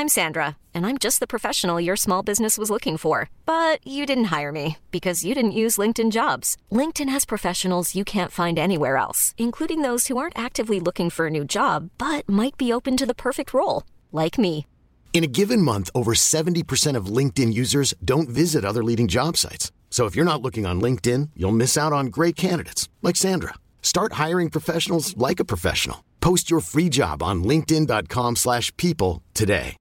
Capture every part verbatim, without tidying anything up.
I'm Sandra, and I'm just the professional your small business was looking for. But you didn't hire me because you didn't use LinkedIn Jobs. LinkedIn has professionals you can't find anywhere else, including those who aren't actively looking for a new job, but might be open to the perfect role, like me. In a given month, over seventy percent of LinkedIn users don't visit other leading job sites. So if you're not looking on LinkedIn, you'll miss out on great candidates like Sandra. Start hiring professionals like a professional. Post your free job on linkedin.com slash people today.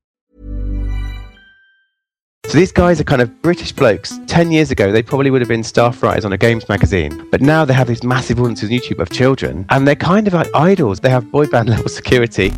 So these guys are kind of British blokes. Ten years ago, they probably would have been staff writers on a games magazine. But now they have these massive audiences on YouTube of children, and they're kind of like idols. They have boy band level security.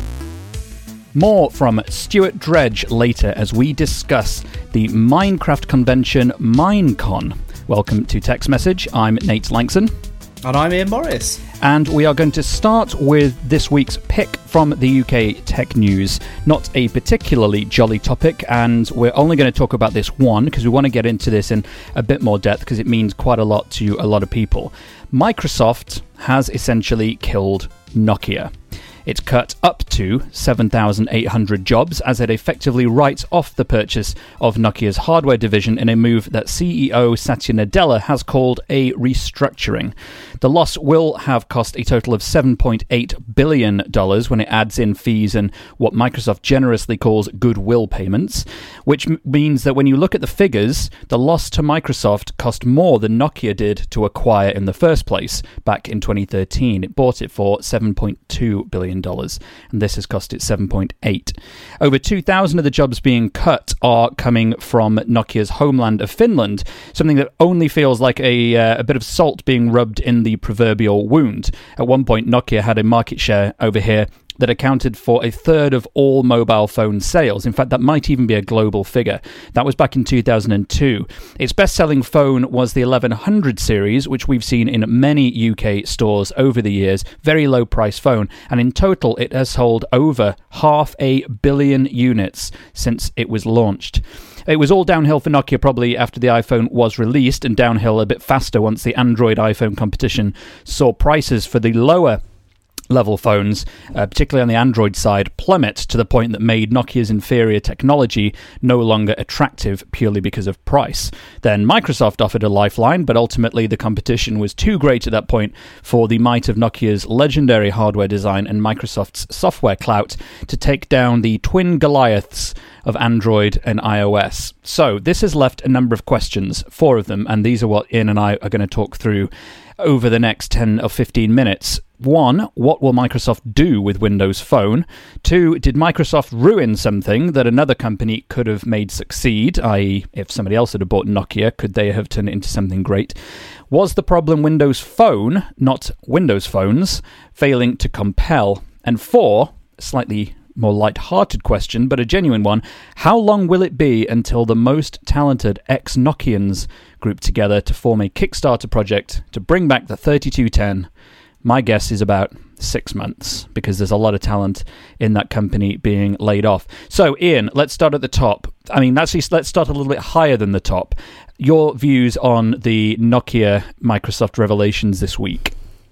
More from Stuart Dredge later as we discuss the Minecraft convention Minecon. Welcome to Text Message. I'm Nate Langson. And I'm Ian Morris. And we are going to start with this week's pick from the U K tech news. Not a particularly jolly topic, and we're only going to talk about this one because we want to get into this in a bit more depth because it means quite a lot to a lot of people. Microsoft has essentially killed Nokia. It's cut up to seven thousand eight hundred jobs as it effectively writes off the purchase of Nokia's hardware division in a move that C E O Satya Nadella has called a restructuring. The loss will have cost a total of seven point eight billion dollars when it adds in fees and what Microsoft generously calls goodwill payments, which m- means that when you look at the figures, the loss to Microsoft cost more than Nokia did to acquire in the first place back in twenty thirteen. It bought it for seven point two billion dollars, and this has cost it seven point eight. Over two thousand of the jobs being cut are coming from Nokia's homeland of Finland, something that only feels like a, uh, a bit of salt being rubbed in the proverbial wound. At one point, Nokia had a market share over here that accounted for a third of all mobile phone sales. In fact, that might even be a global figure. That was back in two thousand two. Its best-selling phone was the eleven hundred series, which we've seen in many U K stores over the years. Very low-price phone. And in total, it has sold over half a billion units since it was launched. It was all downhill for Nokia probably after the iPhone was released, and downhill a bit faster once the Android iPhone competition saw prices for the lower level phones, uh, particularly on the Android side, plummet to the point that made Nokia's inferior technology no longer attractive purely because of price. Then Microsoft offered a lifeline, but ultimately the competition was too great at that point for the might of Nokia's legendary hardware design and Microsoft's software clout to take down the twin Goliaths of Android and iOS. So this has left a number of questions, four of them, and these are what Ian and I are going to talk through over the next ten or fifteen minutes. One, what will Microsoft do with Windows Phone? Two, did Microsoft ruin something that another company could have made succeed, that is, if somebody else had bought Nokia, could they have turned it into something great? Was the problem Windows Phone, not Windows Phones, failing to compel? And four, slightly more light-hearted question, but a genuine one, how long will it be until the most talented ex-Nokians group together to form a Kickstarter project to bring back the thirty-two ten? My guess is about six months, because there's a lot of talent in that company being laid off. So, Ian, let's start at the top. I mean, actually, let's start a little bit higher than the top. Your views on the Nokia Microsoft revelations this week?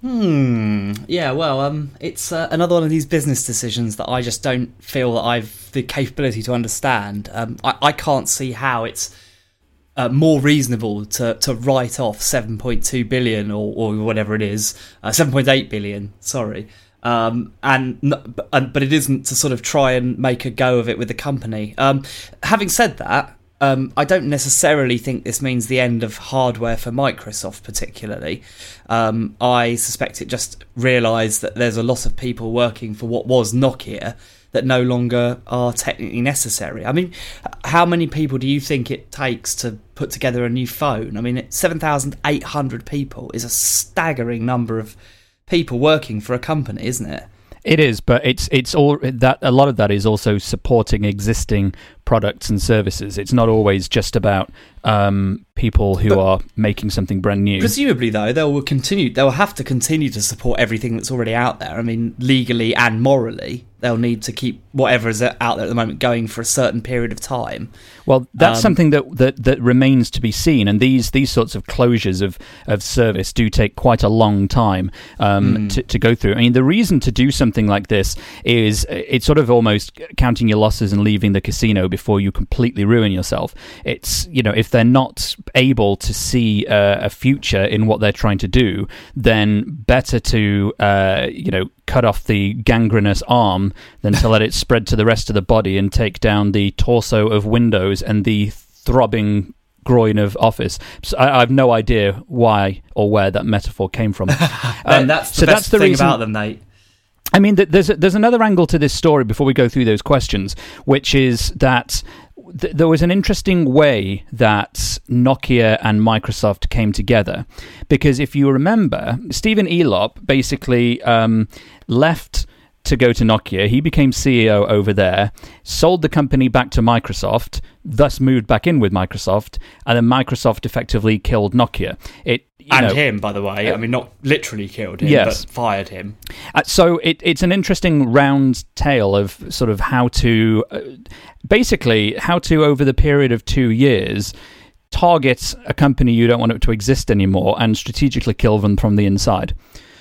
Hmm. Yeah, well, um, it's uh, another one of these business decisions that I just don't feel that I've the capability to understand. Um, I, I can't see how it's Uh, more reasonable to, to write off seven point two billion or, or whatever it is, uh, seven point eight billion, sorry, um, and, and but it isn't to sort of try and make a go of it with the company. Um, having said that, um, I don't necessarily think this means the end of hardware for Microsoft particularly. Um, I suspect it just realised that there's a lot of people working for what was Nokia that no longer are technically necessary. I mean, how many people do you think it takes to put together a new phone? I mean, seven thousand eight hundred people is a staggering number of people working for a company, isn't it? It is, but it's it's all that a lot of that is also supporting existing products and services. It's not always just about um, people who But are making something brand new. Presumably, though, they will continue. They will have to continue to support everything that's already out there. I mean, legally and morally, they'll need to keep whatever is out there at the moment going for a certain period of time. Well, that's Um, something that, that that remains to be seen, and these these sorts of closures of, of service do take quite a long time um, Mm. to, to go through. I mean, the reason to do something like this is it's sort of almost counting your losses and leaving the casino before you completely ruin yourself. It's, you know, if they're not able to see uh, a future in what they're trying to do, then better to, uh, you know, cut off the gangrenous arm than to let it spread to the rest of the body and take down the torso of Windows and the throbbing groin of Office. So I, I have no idea why or where that metaphor came from. Um, that's the so best that's the thing reason, about them, Nate. I mean, th- there's there's another angle to this story before we go through those questions, which is that th- there was an interesting way that Nokia and Microsoft came together, because if you remember, Stephen Elop basically um, left to go to Nokia. He became C E O over there, sold the company back to Microsoft, thus moved back in with Microsoft, and then Microsoft effectively killed Nokia. It you And know, him, by the way. I mean, not literally killed him, Yes. but fired him. Uh, so it, it's an interesting round tale of sort of how to, uh, basically, how to, over the period of two years, target a company you don't want it to exist anymore and strategically kill them from the inside.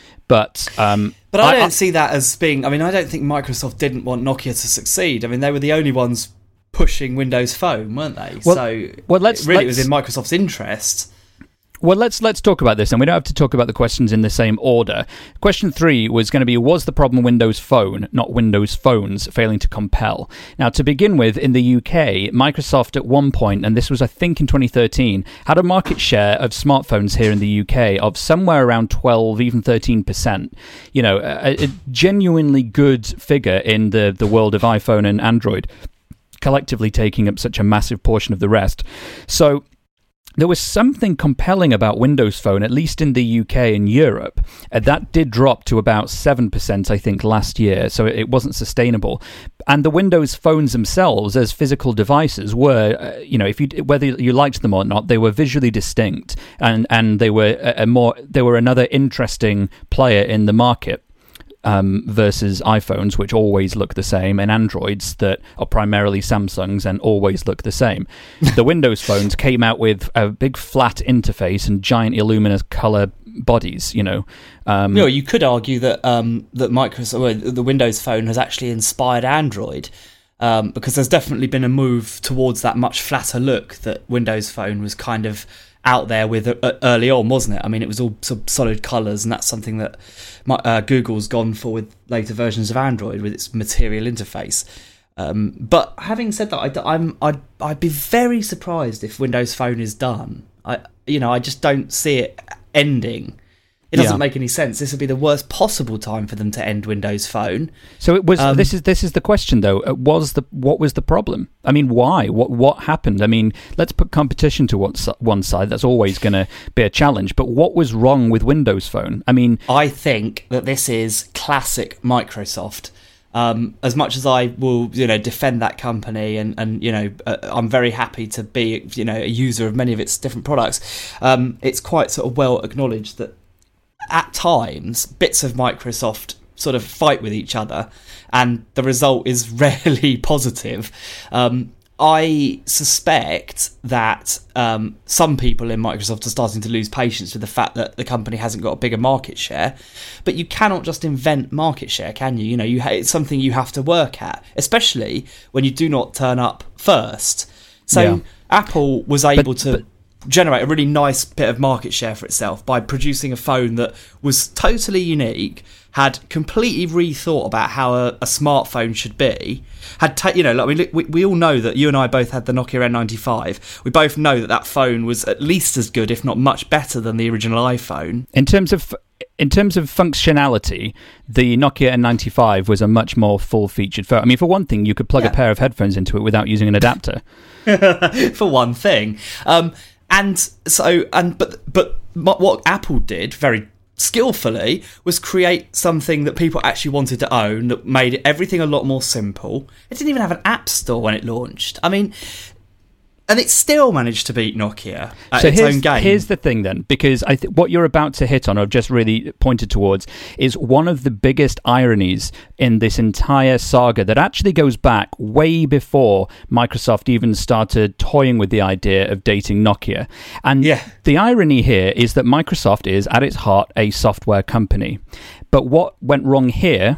But um, But I, I- don't I- see that as being... I mean, I don't think Microsoft didn't want Nokia to succeed. I mean, they were the only ones pushing Windows Phone, weren't they? Well- so well, let's- it really let's- was in Microsoft's interest. Well, let's let's talk about this, and we don't have to talk about the questions in the same order. Question three was going to be, was the problem Windows Phone, not Windows Phones, failing to compel? Now, to begin with, in the U K, Microsoft at one point, and this was, I think, in twenty thirteen, had a market share of smartphones here in the U K of somewhere around twelve, even thirteen percent. You know, a, a genuinely good figure in the, the world of iPhone and Android, collectively taking up such a massive portion of the rest. So there was something compelling about Windows Phone, at least in the U K and Europe. Uh, that did drop to about seven percent, I think, last year, so it wasn't sustainable. And the Windows Phones themselves, as physical devices, were, uh, you know, if you whether you liked them or not, they were visually distinct, and, and they were a, a more they were another interesting player in the market. Um, versus iPhones, which always look the same, and Androids that are primarily Samsungs and always look the same. The Windows phones came out with a big flat interface and giant Illumina color bodies, you know. Um, You know, you could argue that um, that Microsoft, well, the Windows Phone has actually inspired Android, um, because there's definitely been a move towards that much flatter look that Windows Phone was kind of out there with uh, early on, wasn't it? I mean, it was all sort of solid colours, and that's something that my, uh, Google's gone for with later versions of Android with its material interface. Um, but having said that, I, I'm I'd I'd be very surprised if Windows Phone is done. I you know I just don't see it ending. It doesn't Yeah. make any sense. This would be the worst possible time for them to end Windows Phone. So it was. Um, this is this is the question though. Uh, Was the what was the problem? I mean, why? What what happened? I mean, let's put competition to one, si- one side. That's always going to be a challenge. But what was wrong with Windows Phone? I mean, I think that this is classic Microsoft. Um, as much as I will, you know, defend that company, and, and you know, uh, I'm very happy to be, you know, a user of many of its different products. Um, it's quite sort of well acknowledged that at times bits of Microsoft sort of fight with each other, and the result is rarely positive. Um, I suspect that um, some people in Microsoft are starting to lose patience with the fact that the company hasn't got a bigger market share. But you cannot just invent market share, can you? You know, you ha- it's something you have to work at, especially when you do not turn up first. So Yeah. Apple was able But- to but- generate a really nice bit of market share for itself by producing a phone that was totally unique, had completely rethought about how a, a smartphone should be, had ta- you know, like we, we we all know that you and I both had the Nokia N ninety-five. We both know that that phone was at least as good, if not much better, than the original iPhone. in terms of in terms of functionality, the Nokia N ninety-five was a much more full-featured phone. I mean, for one thing, you could plug Yeah. a pair of headphones into it without using an adapter. For one thing. Um, and so, and but but what Apple did very skillfully was create something that people actually wanted to own, that made everything a lot more simple. It didn't even have an app store when it launched. I mean, and it still managed to beat Nokia at so its here's, own game. Here's the thing then, because I th- what you're about to hit on, or just really pointed towards, is one of the biggest ironies in this entire saga that actually goes back way before Microsoft even started toying with the idea of dating Nokia. And yeah. the irony here is that Microsoft is, at its heart, a software company. But what went wrong here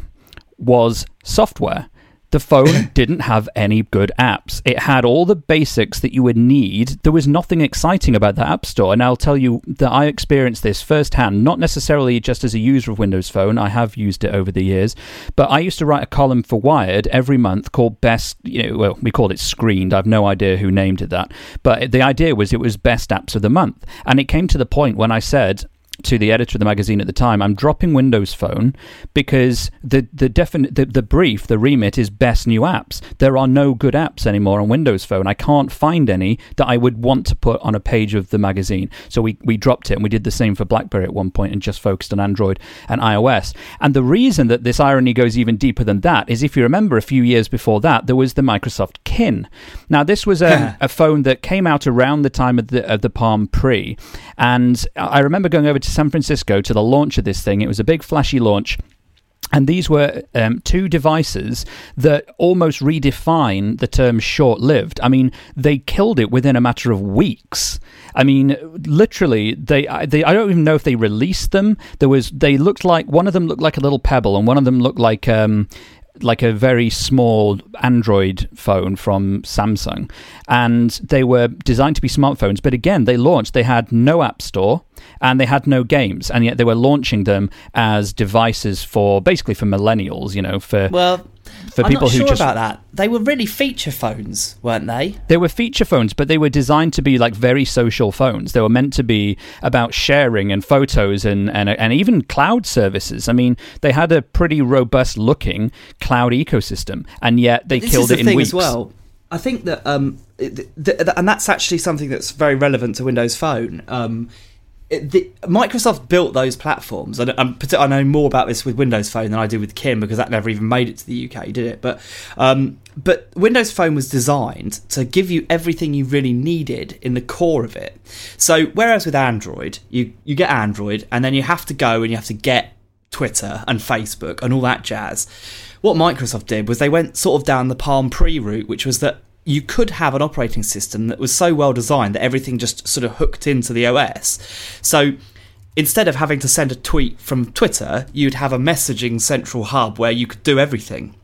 was software. The phone didn't have any good apps. It had all the basics that you would need. There was nothing exciting about the App Store. And I'll tell you that I experienced this firsthand, not necessarily just as a user of Windows Phone. I have used it over the years. But I used to write a column for Wired every month called Best, you know, well, we called it Screened. I've no idea who named it that. But the idea was it was Best Apps of the Month. And it came to the point when I said to the editor of the magazine at the time, I'm dropping Windows Phone because the the, defin- the the brief, the remit is best new apps. There are no good apps anymore on Windows Phone. I can't find any that I would want to put on a page of the magazine. So we, we dropped it, and we did the same for BlackBerry at one point and just focused on Android and iOS. And the reason that this irony goes even deeper than that is, if you remember, a few years before that, there was the Microsoft Kin. Now, this was a, a phone that came out around the time of the, of the Palm Pre, and I remember going over to San Francisco to the launch of this thing. It was a big flashy launch, and these were um, two devices that almost redefine the term short-lived. I mean, they killed it within a matter of weeks. I mean, literally, they, they I don't even know if they released them. There was they looked like, one of them looked like a little Pebble, and one of them looked like um, like a very small Android phone from Samsung, and they were designed to be smartphones. But again, they launched, they had no app store and they had no games, and yet they were launching them as devices for basically for millennials, you know, for well for I'm people not who sure just about that. They were really feature phones, weren't they? They were feature phones, but they were designed to be like very social phones. They were meant to be about sharing and photos and, and, and even cloud services. I mean, they had a pretty robust looking cloud ecosystem, and yet they this killed is the it in thing weeks. As well. I think that, um, th- th- and that's actually something that's very relevant to Windows Phone. Um, it, the, Microsoft built those platforms, and I'm, I know more about this with Windows Phone than I do with Kin, because that never even made it to the U K, did it? But um, but Windows Phone was designed to give you everything you really needed in the core of it. So whereas with Android, you, you get Android, and then you have to go and you have to get Twitter and Facebook and all that jazz. What Microsoft did was they went sort of down the Palm Pre route, which was that you could have an operating system that was so well designed that everything just sort of hooked into the O S. So instead of having to send a tweet from Twitter, you'd have a messaging central hub where you could do everything.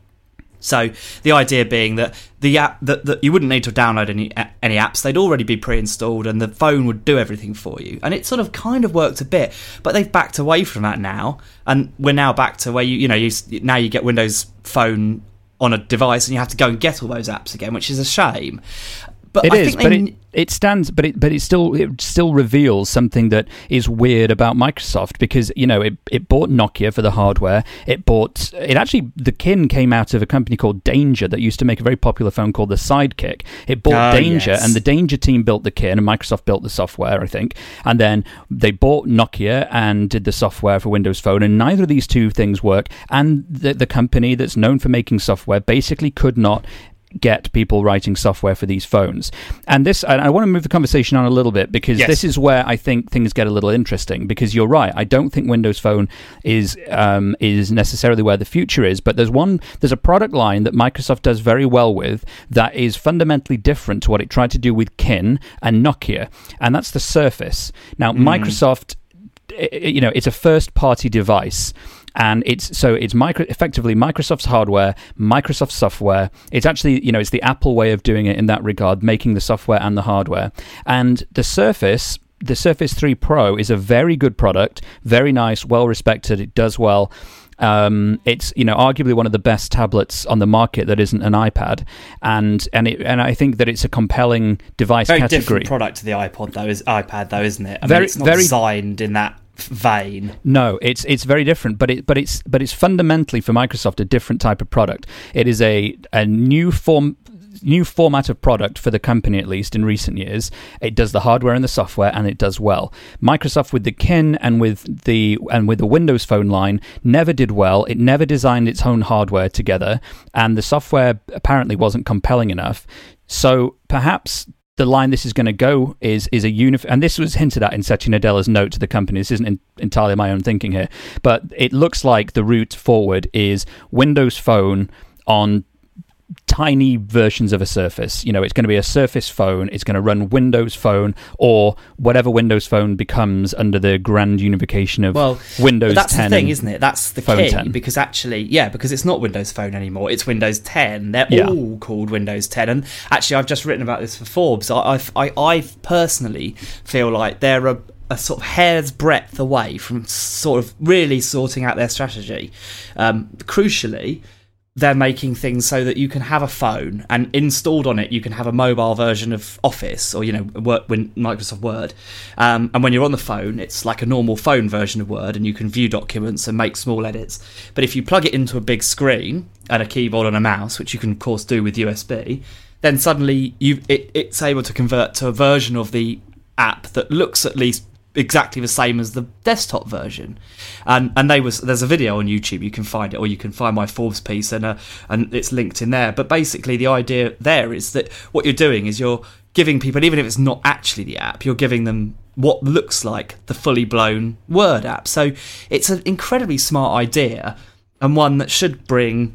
So the idea being that the app that, that you wouldn't need to download any any apps; they'd already be pre-installed, and the phone would do everything for you. And it sort of kind of worked a bit, but they've backed away from that now, and we're now back to where you you know you now you get Windows Phone on a device, and you have to go and get all those apps again, which is a shame. But It I is, think but they, it, it stands, but it, but it still, it still reveals something that is weird about Microsoft, because you know it, it bought Nokia for the hardware. It bought, it actually, the Kin came out of a company called Danger that used to make a very popular phone called the Sidekick. It bought Oh, Danger, yes. and the Danger team built the Kin, and Microsoft built the software, I think. And then they bought Nokia and did the software for Windows Phone, and neither of these two things work. And the the company that's known for making software basically could not get people writing software for these phones. And this, and I want to move the conversation on a little bit, because Yes. this is where I think things get a little interesting, because you're right, I don't think Windows Phone is um, is necessarily where the future is, but there's one there's a product line that Microsoft does very well with that is fundamentally different to what it tried to do with Kin and Nokia, and that's the Surface. Now, Mm. Microsoft, you know, it's a first party device, and it's so it's micro effectively Microsoft's hardware, Microsoft software. It's actually, you know, it's the Apple way of doing it in that regard, making the software and the hardware. And the Surface, the Surface three Pro, is a very good product, very nice, well respected. It does well. Um, it's, you know, arguably one of the best tablets on the market that isn't an iPad, and and it, and I think that it's a compelling device very category. different product to the iPod though, is iPad though, isn't it? I Very- mean, it's not very- designed in that vein. No, it's it's very different, but it but it's but it's fundamentally for Microsoft a different type of product. It is a a new form new format of product for the company, at least in recent years. It does the hardware and the software, and it does well. Microsoft with the Kin and with the and with the Windows Phone line never did well. It never designed its own hardware together, and the software apparently wasn't compelling enough. So perhaps the line this is going to go is is a unif- and this was hinted at in Satya Nadella's note to the company. This isn't in- entirely my own thinking here, but it looks like the route forward is Windows Phone on tiny versions of a Surface. You know, it's going to be a Surface Phone. It's going to run Windows Phone or whatever Windows Phone becomes under the grand unification of well, Windows that's ten. That's the thing, isn't it? That's the Phone key. ten. Because actually, yeah, because it's not Windows Phone anymore. It's Windows ten. They're Yeah. all called Windows ten. And actually, I've just written about this for Forbes. I, I, I, I personally feel like they're a, a sort of hair's breadth away from sort of really sorting out their strategy. Um, crucially, they're making things so that you can have a phone and installed on it you can have a mobile version of Office or, you know, Word, Microsoft Word. Um, and when you're on the phone, it's like a normal phone version of Word and you can view documents and make small edits. But if you plug it into a big screen and a keyboard and a mouse, which you can, of course, do with U S B, then suddenly you it, it's able to convert to a version of the app that looks at least exactly the same as the desktop version. And and they was there's a video on YouTube, you can find it, or you can find my Forbes piece, and uh, and it's linked in there. But basically the idea there is that what you're doing is you're giving people, even if it's not actually the app, you're giving them what looks like the fully blown Word app. So it's an incredibly smart idea, and one that should bring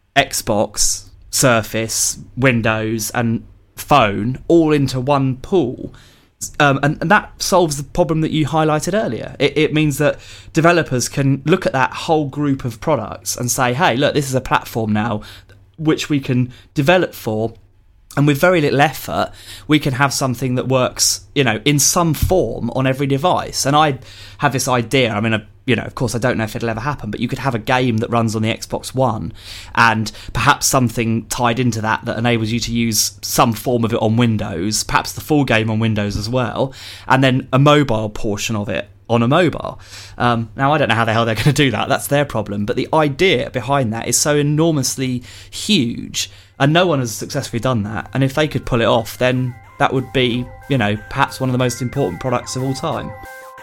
Xbox, Surface, Windows and phone all into one pool. Um, and, and that solves the problem that you highlighted earlier. It, it means that developers can look at that whole group of products and say, hey, look, this is a platform now which we can develop for, and with very little effort, we can have something that works, you know, in some form on every device. And I have this idea, I mean, a, you know, of course, I don't know if it'll ever happen, but you could have a game that runs on the Xbox One and perhaps something tied into that that enables you to use some form of it on Windows, perhaps the full game on Windows as well, and then a mobile portion of it on a mobile. Um, now, I don't know how the hell they're going to do that. That's their problem. But the idea behind that is so enormously huge, and no one has successfully done that. And if they could pull it off, then that would be, you know, perhaps one of the most important products of all time.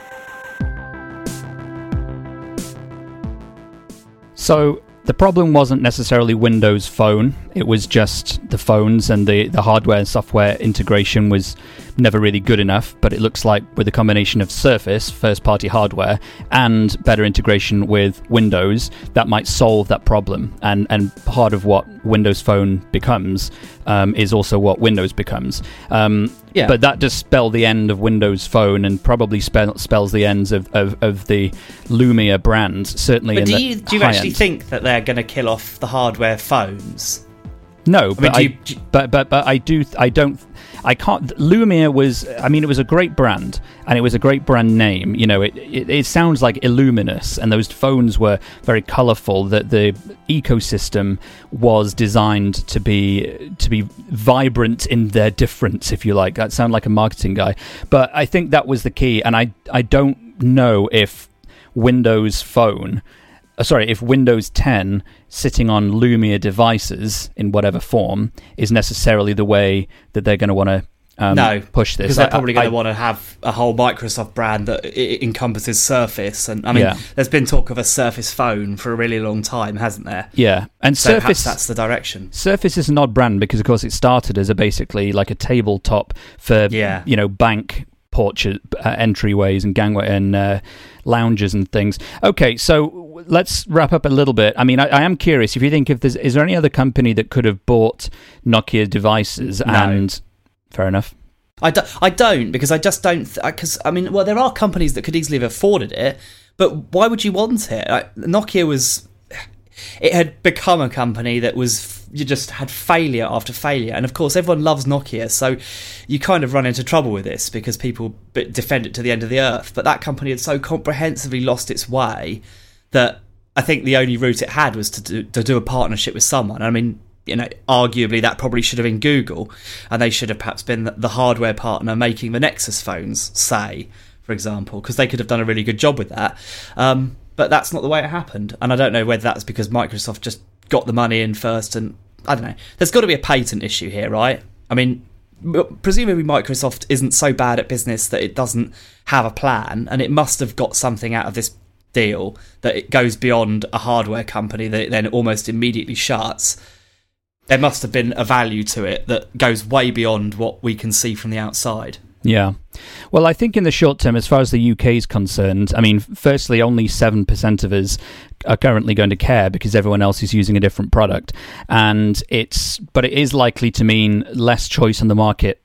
So the problem wasn't necessarily Windows Phone. It was just the phones, and the, the hardware and software integration was never really good enough. But it looks like with a combination of Surface, first-party hardware, and better integration with Windows, that might solve that problem. And and part of what Windows Phone becomes um, is also what Windows becomes. Um, yeah. But that does spell the end of Windows Phone, and probably spell, spells the ends of, of, of the Lumia brand, certainly but in do the you, do you high actually end. think that they're going to kill off the hardware phones? No, but I mean, do I, you- do you- but but but I do. I don't. I can't. Lumia was. I mean, it was a great brand, and it was a great brand name. You know, it it, it sounds like Illuminous, and those phones were very colourful. That the ecosystem was designed to be to be vibrant in their difference, if you like. That sound like a marketing guy, but I think that was the key. And I I don't know if Windows Phone. Uh, sorry, if Windows ten sitting on Lumia devices in whatever form is necessarily the way that they're going to want to um, no, push this. because they're I- probably I- going to want to have a whole Microsoft brand that it encompasses Surface. And I mean, Yeah. there's been talk of a Surface phone for a really long time, hasn't there? Yeah, and So perhaps Surface. that's the direction. Surface is an odd brand because, of course, it started as a basically like a tabletop for Yeah. you know bank porches, uh, entryways and gangway and uh, lounges and things. Okay, so let's wrap up a little bit. I mean, I, I am curious if you think if there's is there any other company that could have bought Nokia devices No. and fair enough. I, do, I don't, because I just don't... Because, I mean, well, there are companies that could easily have afforded it, but why would you want it? Like, Nokia was... It had become a company that was... You just had failure after failure. And, of course, everyone loves Nokia, so you kind of run into trouble with this because people b- defend it to the end of the earth. But that company had so comprehensively lost its way that I think the only route it had was to do, to do a partnership with someone. I mean... You know, arguably that probably should have been Google, and they should have perhaps been the, the hardware partner making the Nexus phones, say, for example, because they could have done a really good job with that. Um, but that's not the way it happened, and I don't know whether that's because Microsoft just got the money in first and I don't know. There's got to be a patent issue here, right? I mean, presumably Microsoft isn't so bad at business that it doesn't have a plan, and it must have got something out of this deal that it goes beyond a hardware company that it then almost immediately shuts. There must have been a value to it that goes way beyond what we can see from the outside. Yeah. Well, I think in the short term, as far as the U K is concerned, I mean, firstly, only seven percent of us are currently going to care because everyone else is using a different product. And it's, but it is likely to mean less choice on the marketplace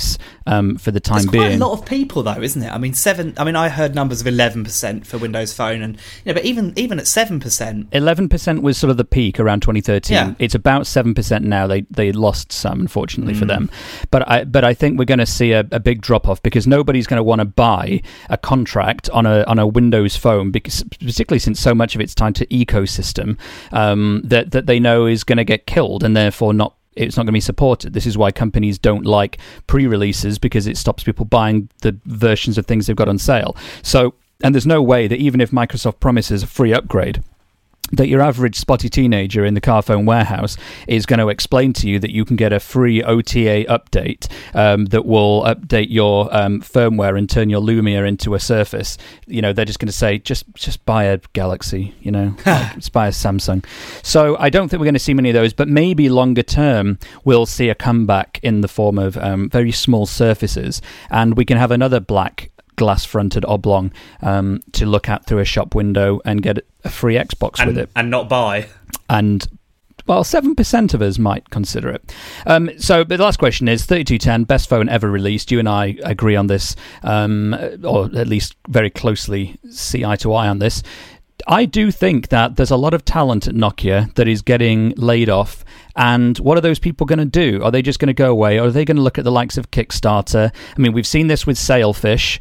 um, for the time There's being. Quite a lot of people, though, isn't it? I mean, seven. I mean, I heard numbers of eleven percent for Windows Phone, and you know, but even even at seven percent, eleven percent was sort of the peak around twenty thirteen. Yeah. It's about seven percent now. They they lost some, unfortunately, mm. for them. But I but I think we're going to see a, a big drop off because nobody's going to want to buy a contract on a on a Windows Phone, because particularly since so much of it's tied to ecosystem um, that that they know is going to get killed and therefore not. It's not going to be supported. This is why companies don't like pre-releases, because it stops people buying the versions of things they've got on sale. So, and there's no way that even if Microsoft promises a free upgrade, that your average spotty teenager in the Carphone warehouse is going to explain to you that you can get a free O T A update um, that will update your um, firmware and turn your Lumia into a Surface. You know, they're just going to say, just just buy a Galaxy, you know, like, just buy a Samsung. So I don't think we're going to see many of those, but maybe longer term we'll see a comeback in the form of um, very small Surfaces, and we can have another black glass-fronted oblong um, to look at through a shop window and get a free Xbox and, with it. And not buy. And, well, seven percent of us might consider it. Um, so, but the last question is, thirty-two ten, best phone ever released. You and I agree on this, um, or at least very closely see eye to eye on this. I do think that there's a lot of talent at Nokia that is getting laid off. And what are those people going to do? Are they just going to go away? Or are they going to look at the likes of Kickstarter? I mean, we've seen this with Sailfish,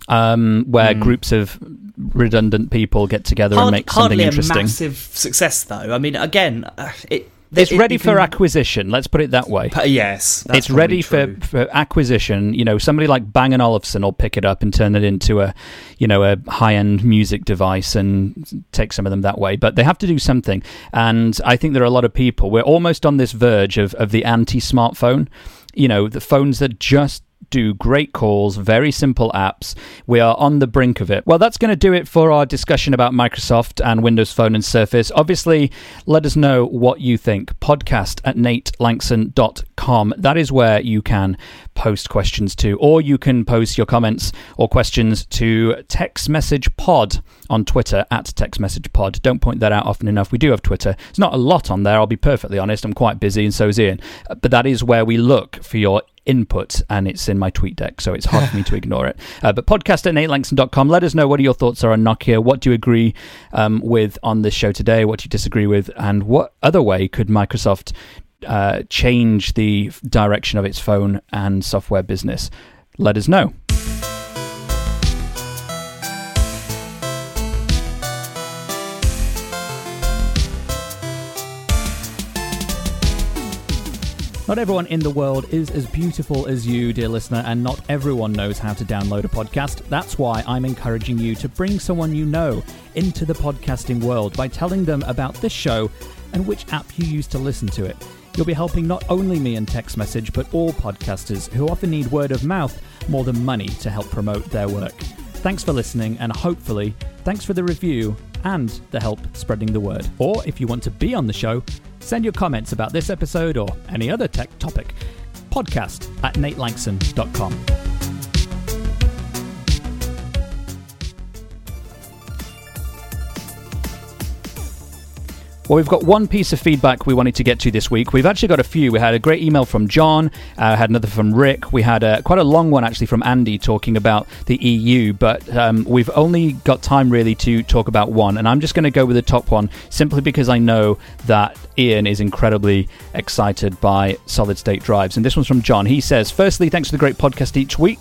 um, where mm. groups of redundant people get together Hard, and make something hardly interesting. Hardly a massive success, though. I mean, again, uh, it... It's it, ready for can, acquisition. Let's put it that way. Yes, that's it's ready for, for acquisition. You know, somebody like Bang and Olufsen will pick it up and turn it into a, you know, a high-end music device and take some of them that way. But they have to do something. And I think there are a lot of people. We're almost on this verge of, of the anti-smartphone. You know, the phones that just do great calls, very simple apps. We are on the brink of it. Well, that's going to do it for our discussion about Microsoft and Windows Phone and Surface. Obviously, let us know what you think. Podcast at nate langson dot com. That is where you can post questions to, or you can post your comments or questions to Text Message Pod on Twitter, at Text Message Pod. Don't point that out often enough. We do have Twitter. It's not a lot on there, I'll be perfectly honest. I'm quite busy, and so is Ian. But that is where we look for your input, and it's in my tweet deck, so it's hard for me to ignore it. Uh, but podcast at nate langson dot com. Let us know what your thoughts are on Nokia. What do you agree um, with on this show today? What do you disagree with? And what other way could Microsoft uh, change the direction of its phone and software business? Let us know. Not everyone in the world is as beautiful as you, dear listener, and not everyone knows how to download a podcast. That's why I'm encouraging you to bring someone you know into the podcasting world by telling them about this show and which app you use to listen to it. You'll be helping not only me and Text Message, but all podcasters who often need word of mouth more than money to help promote their work. Thanks for listening, and hopefully, thanks for the review and the help spreading the word. Or if you want to be on the show, send your comments about this episode or any other tech topic. Podcast at nate langson dot com. Well, we've got one piece of feedback we wanted to get to this week. We've actually got a few. We had a great email from John, uh, had another from Rick. We had a, quite a long one, actually, from Andy talking about the E U, but um, we've only got time, really, to talk about one, and I'm just going to go with the top one, simply because I know that Ian is incredibly excited by solid-state drives. And this one's from John. He says, firstly, thanks for the great podcast each week.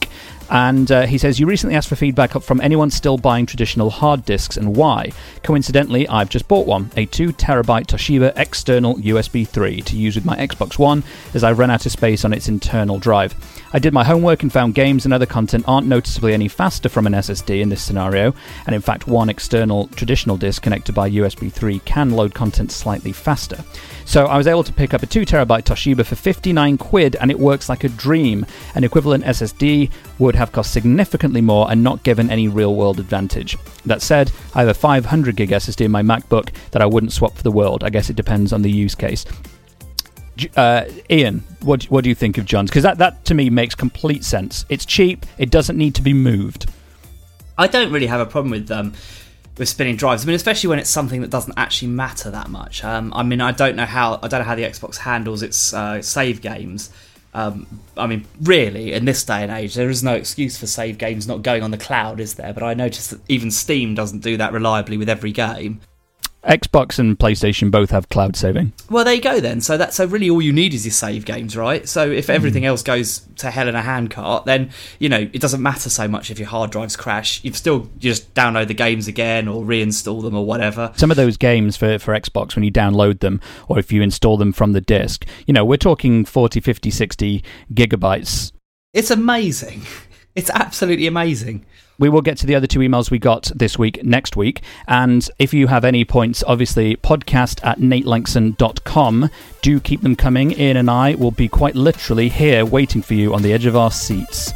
And uh, he says, you recently asked for feedback from anyone still buying traditional hard disks and why. Coincidentally, I've just bought one, a two terabyte Toshiba external U S B three to use with my Xbox One as I run out of space on its internal drive. I did my homework and found games and other content aren't noticeably any faster from an S S D in this scenario, and in fact one external traditional disk connected by U S B three can load content slightly faster. So I was able to pick up a two terabyte Toshiba for fifty-nine quid and it works like a dream. An equivalent S S D would have cost significantly more and not given any real world advantage. That said, I have a five hundred gig S S D in my MacBook that I wouldn't swap for the world. I guess it depends on the use case. Uh, Ian, what, what do you think of John's? Because that, that to me makes complete sense. It's cheap, it doesn't need to be moved. I don't really have a problem with um, with spinning drives. I mean, especially when it's something that doesn't actually matter that much. Um, I mean, I don't know how I don't know how the Xbox handles its uh, save games. Um, I mean, really, in this day and age, there is no excuse for save games not going on the cloud, is there? But I noticed that even Steam doesn't do that reliably with every game. Xbox and PlayStation both have cloud saving. Well, there you go then. So that's so really all you need is your save games, right? So if everything mm. else goes to hell in a handcart, then you know it doesn't matter so much if your hard drives crash. You've still you just download the games again or reinstall them or whatever. Some of those games for, for Xbox, when you download them or if you install them from the disc, you know, we're talking forty, fifty, sixty gigabytes. It's amazing. It's absolutely amazing. We will get to the other two emails we got this week next week. And if you have any points, obviously, podcast at nate lankson dot com. Do keep them coming. Ian and I will be quite literally here waiting for you on the edge of our seats.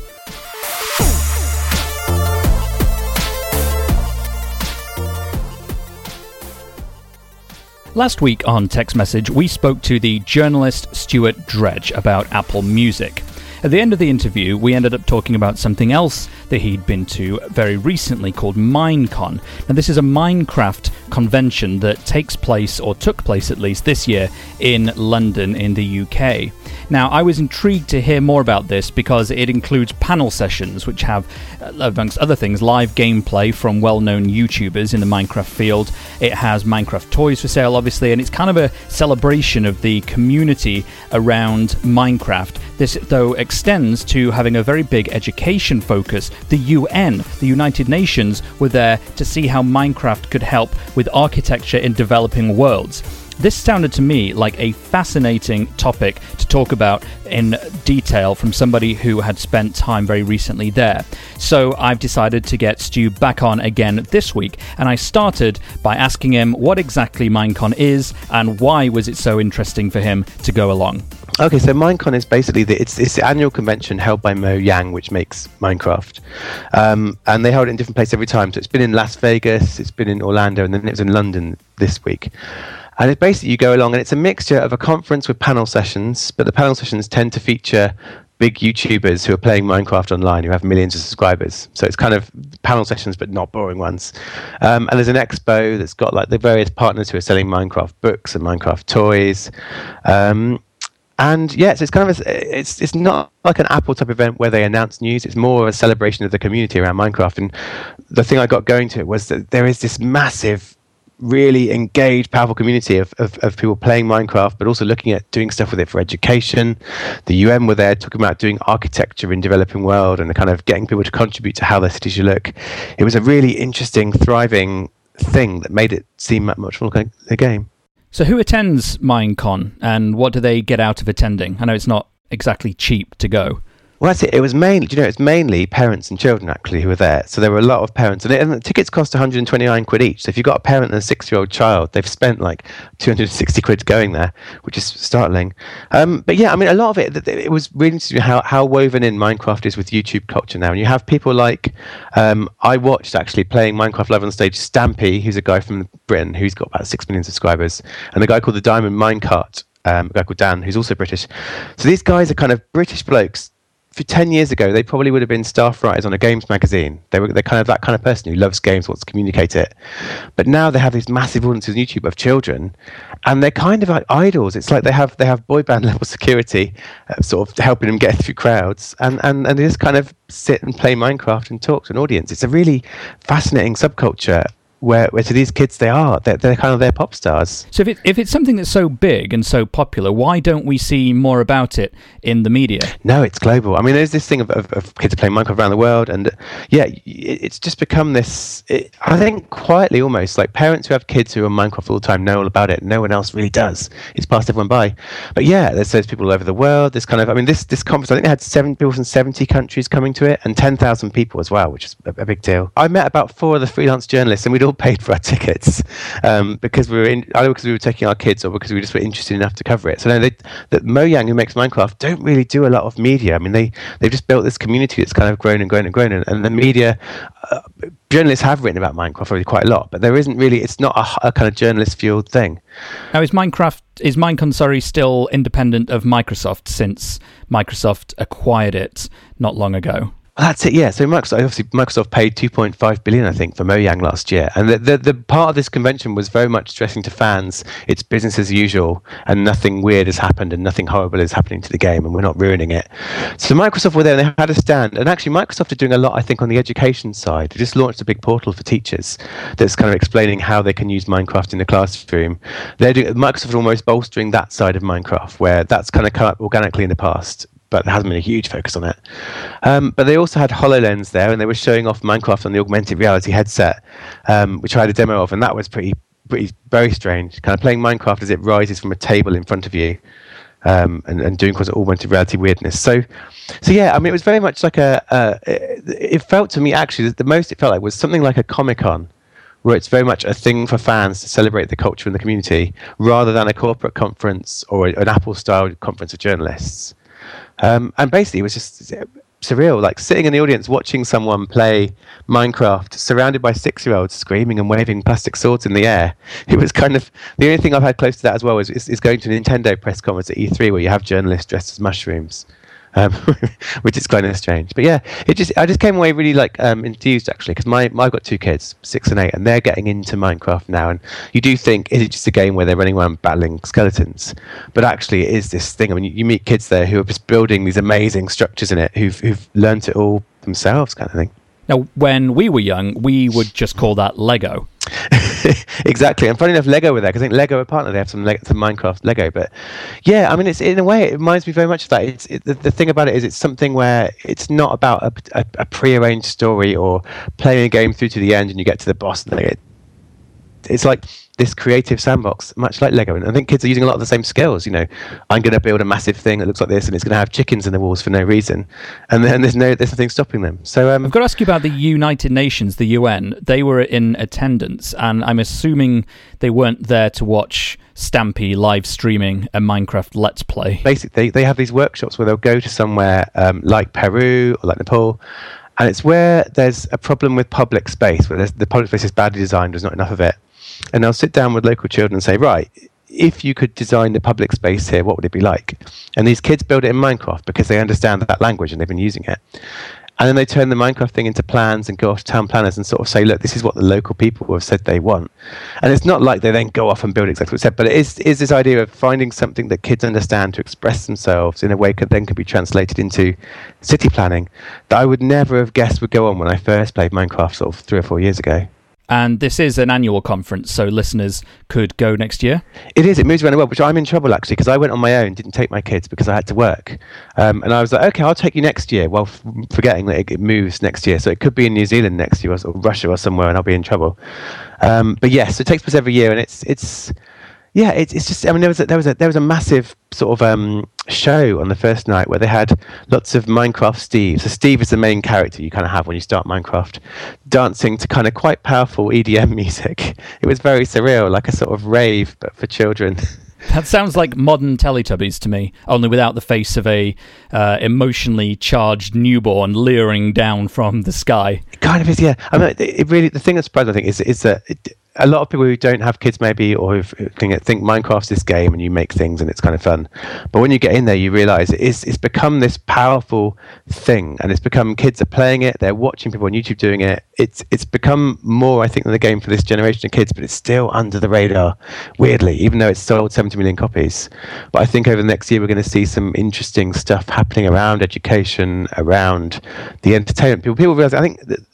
Last week on Text Message, we spoke to the journalist Stuart Dredge about Apple Music. At the end of the interview, we ended up talking about something else that he'd been to very recently called Minecon. Now, this is a Minecraft convention that takes place, or took place at least this year, in London in the U K. Now, I was intrigued to hear more about this because it includes panel sessions, which have, amongst other things, live gameplay from well-known YouTubers in the Minecraft field. It has Minecraft toys for sale, obviously, and it's kind of a celebration of the community around Minecraft. This, though, extends to having a very big education focus. The U N, the United Nations, were there to see how Minecraft could help with architecture in developing worlds. This sounded to me like a fascinating topic to talk about in detail from somebody who had spent time very recently there. So I've decided to get Stu back on again this week, and I started by asking him what exactly Minecon is and why was it so interesting for him to go along. Okay, so Minecon is basically the, it's, it's the annual convention held by Mojang, which makes Minecraft, um, and they hold it in different places every time. So it's been in Las Vegas, it's been in Orlando, and then it was in London this week. And it's basically you go along, and it's a mixture of a conference with panel sessions, but the panel sessions tend to feature big YouTubers who are playing Minecraft online, who have millions of subscribers. So it's kind of panel sessions, but not boring ones. Um, and there's an expo that's got like the various partners who are selling Minecraft books and Minecraft toys. Um, And yes, it's kind of a, it's it's not like an Apple type event where they announce news. It's more of a celebration of the community around Minecraft. And the thing I got going to it was that there is this massive, really engaged, powerful community of, of, of people playing Minecraft, but also looking at doing stuff with it for education. The U N were there talking about doing architecture in developing world and kind of getting people to contribute to how their city should look. It was a really interesting, thriving thing that made it seem much more like a game. So who attends Minecon and what do they get out of attending? I know it's not exactly cheap to go. Well, that's it. It was mainly, you know, it's mainly parents and children actually who were there. So there were a lot of parents, and, it, and the tickets cost one hundred twenty-nine quid each. So if you've got a parent and a six-year-old child, they've spent like two hundred sixty quid going there, which is startling. Um, but yeah, I mean, a lot of it, it was really interesting how, how woven in Minecraft is with YouTube culture now. And you have people like, um, I watched actually playing Minecraft live on stage, Stampy, who's a guy from Britain who's got about six million subscribers, and a guy called the Diamond Minecart, um, a guy called Dan, who's also British. So these guys are kind of British blokes. For ten years ago, they probably would have been staff writers on a games magazine. They were they're kind of that kind of person who loves games, wants to communicate it. But now they have these massive audiences on YouTube of children, and they're kind of like idols. It's like they have they have boy band level security, uh, sort of helping them get through crowds, and, and, and they just kind of sit and play Minecraft and talk to an audience. It's a really fascinating subculture where, where to these kids they are they're, they're kind of their pop stars. So if it, if it's something that's so big and so popular, why don't we see more about it in the media? No, it's global. I mean, there's this thing of, of, of kids playing Minecraft around the world, and yeah, it, it's just become this. It, I think quietly, almost like parents who have kids who are on Minecraft all the time know all about it. No one else really does. It's passed everyone by. But yeah, there's those people all over the world. This kind of, I mean, this this conference. I think they had seven people from seventy countries coming to it, and ten thousand people as well, which is a, a big deal. I met about four of the freelance journalists, and we'd all paid for our tickets um, because we were in, either because we were taking our kids or because we just were interested enough to cover it. So no, they, that Mojang, who makes Minecraft, don't really do a lot of media. I mean, they they've just built this community that's kind of grown and grown and grown, and, and the media uh, journalists have written about Minecraft already quite a lot, but there isn't really. It's not a, a kind of journalist fueled thing. Now, is Minecraft is Minecon sorry still independent of Microsoft since Microsoft acquired it not long ago? Well, that's it, yeah. So Microsoft, obviously, Microsoft paid two point five billion dollars, I think, for Mojang last year. And the, the, the part of this convention was very much stressing to fans it's business as usual and nothing weird has happened and nothing horrible is happening to the game and we're not ruining it. So Microsoft were there and they had a stand. And actually, Microsoft are doing a lot, I think, on the education side. They just launched a big portal for teachers that's kind of explaining how they can use Minecraft in the classroom. They're doing, Microsoft are almost bolstering that side of Minecraft, where that's kind of come up organically in the past, but there hasn't been a huge focus on it. Um, but they also had HoloLens there, and they were showing off Minecraft on the augmented reality headset, um, which I had a demo of, and that was pretty, pretty, very strange. Kind of playing Minecraft as it rises from a table in front of you, um, and, and doing quite augmented reality weirdness. So, so yeah, I mean, it was very much like a. a it, it felt to me actually the most it felt like was something like a Comic-Con, where it's very much a thing for fans to celebrate the culture and the community, rather than a corporate conference or an Apple-style conference of journalists. Um, and basically, it was just surreal, like sitting in the audience watching someone play Minecraft, surrounded by six-year-olds screaming and waving plastic swords in the air. It was kind of the only thing I've had close to that as well is, is, is going to a Nintendo press conference at E three where you have journalists dressed as mushrooms. Um, which is kind of strange, but yeah, it just I just came away really like um, enthused actually, because my, my I've got two kids, six and eight, and they're getting into Minecraft now. And you do think, is it just a game where they're running around battling skeletons? But actually, it is this thing. I mean, you, you meet kids there who are just building these amazing structures in it, who've who've learnt it all themselves, kind of thing. Now, when we were young, we would just call that Lego. Exactly, and funny enough, Lego were there because I think Lego are partner. They have some, Le- some Minecraft Lego, but yeah, I mean, it's in a way it reminds me very much of that. It's it, the, the thing about it is it's something where it's not about a, a, a pre-arranged story or playing a game through to the end and you get to the boss and it, it's like this creative sandbox, much like Lego. And I think kids are using a lot of the same skills. You know, I'm going to build a massive thing that looks like this, and it's going to have chickens in the walls for no reason, and then there's no there's nothing stopping them. So um, I've got to ask you about the United Nations, the U N. They were in attendance, and I'm assuming they weren't there to watch Stampy live streaming a Minecraft Let's Play. Basically, they, they have these workshops where they'll go to somewhere um, like Peru or like Nepal. And it's where there's a problem with public space, where the public space is badly designed, there's not enough of it. And they'll sit down with local children and say, right, if you could design the public space here, what would it be like? And these kids build it in Minecraft because they understand that language and they've been using it. And then they turn the Minecraft thing into plans and go off to town planners and sort of say, look, this is what the local people have said they want. And it's not like they then go off and build exactly what it said, but it is, is this idea of finding something that kids understand to express themselves in a way that then can be translated into city planning that I would never have guessed would go on when I first played Minecraft sort of three or four years ago. And this is an annual conference, so listeners could go next year? It is. It moves around the world, which I'm in trouble, actually, because I went on my own, didn't take my kids because I had to work. Um, and I was like, OK, I'll take you next year, well, f- forgetting that it, it moves next year. So it could be in New Zealand next year or, or Russia or somewhere, and I'll be in trouble. Um, but yes, it takes place every year, and it's... it's Yeah, it's it's just. I mean, there was a, there was a there was a massive sort of um, show on the first night where they had lots of Minecraft Steve. So Steve is the main character you kind of have when you start Minecraft, dancing to kind of quite powerful E D M music. It was very surreal, like a sort of rave, but for children. That sounds like modern Teletubbies to me, only without the face of a uh, emotionally charged newborn leering down from the sky. It kind of is, yeah. I mean, it really the thing that surprised me, I think, is is that. It, a lot of people who don't have kids maybe or who think, think Minecraft's this game and you make things and it's kind of fun. But when you get in there, you realise it is, it's become this powerful thing, and it's become kids are playing it, they're watching people on YouTube doing it. It's it's become more, I think, than the game for this generation of kids, but it's still under the radar, weirdly, even though it's sold seventy million copies. But I think over the next year, we're going to see some interesting stuff happening around education, around the entertainment. People, people realise, I think, that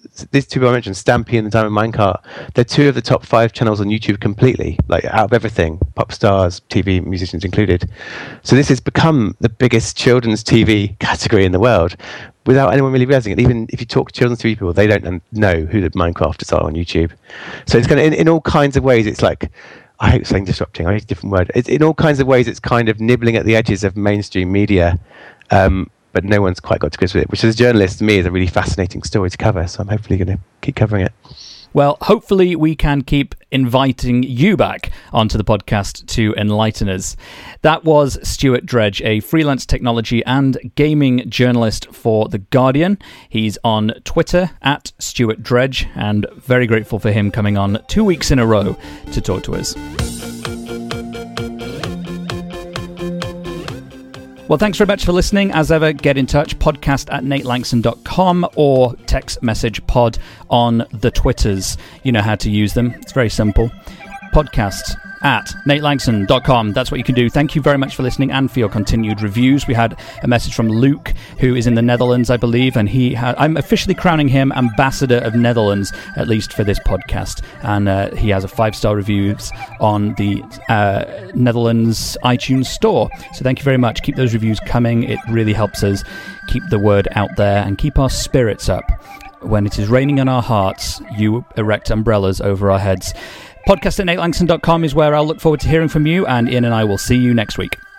these two I mentioned, Stampy and the Diamond Minecart, they're two of the top five channels on YouTube completely, like out of everything, pop stars, T V, musicians included. So this has become the biggest children's T V category in the world without anyone really realizing it. Even if you talk to children's T V people, they don't know who the Minecrafters are on YouTube. So it's kind of, in, in all kinds of ways, it's like, I hate saying disrupting, I use a different word. It's, in all kinds of ways, it's kind of nibbling at the edges of mainstream media, um, but no one's quite got to grips with it, which as a journalist, to me, is a really fascinating story to cover. So I'm hopefully going to keep covering it. Well, hopefully we can keep inviting you back onto the podcast to enlighten us. That was Stuart Dredge, a freelance technology and gaming journalist for The Guardian. He's on Twitter at Stuart Dredge, and very grateful for him coming on two weeks in a row to talk to us. Well, thanks very much for listening. As ever, get in touch, podcast at nate langson dot com or text message pod on the Twitters. You know how to use them. It's very simple. Podcast at nate langson dot com. That's what you can do. Thank you very much for listening and for your continued reviews. We had a message from Luke, who is in the Netherlands, I believe, and he had, I'm officially crowning him ambassador of Netherlands, at least for this podcast. And uh, he has a five-star reviews on the uh, Netherlands iTunes store. So thank you very much. Keep those reviews coming. It really helps us keep the word out there and keep our spirits up. When it is raining on our hearts, you erect umbrellas over our heads. Podcast at nate langson dot com is where I'll look forward to hearing from you, and Ian and I will see you next week.